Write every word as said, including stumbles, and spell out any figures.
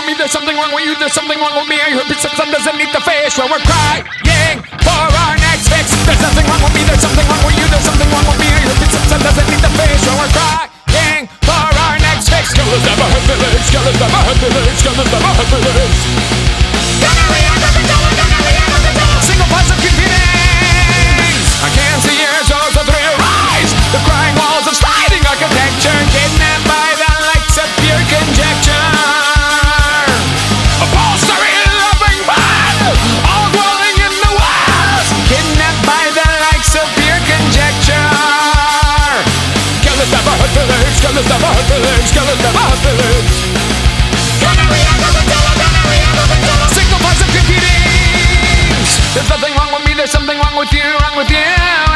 me, there's something wrong with you, there's something wrong with me. I hope it's something doesn't need the face. Well, we're crying for our next fix. There's nothing wrong with me, there's something wrong with you, there's something wrong with me. I hope it's something doesn't need the face. Well, we're crying for our next fix. Killers never hurt feelings, killers never hurt feelings, killers never hurt feelings. Gonorrhea doesn't tell her, gonorrhea doesn't tell her. Single positive feelings. I can't see your souls of three rise. The crying walls of sliding architecture, kidnapped by the lights of pure conjecture. Upholstery loving man, all dwelling in the walls, kidnapped by the likes of pure conjecture. Killers never hurt feelings, killers never hurt feelings, killers never hurt feelings. Gonorrhea doesn't tell her, gonorrhea doesn't tell her. Single positive feelings. There's nothing wrong with me, there's something wrong with you, wrong with you.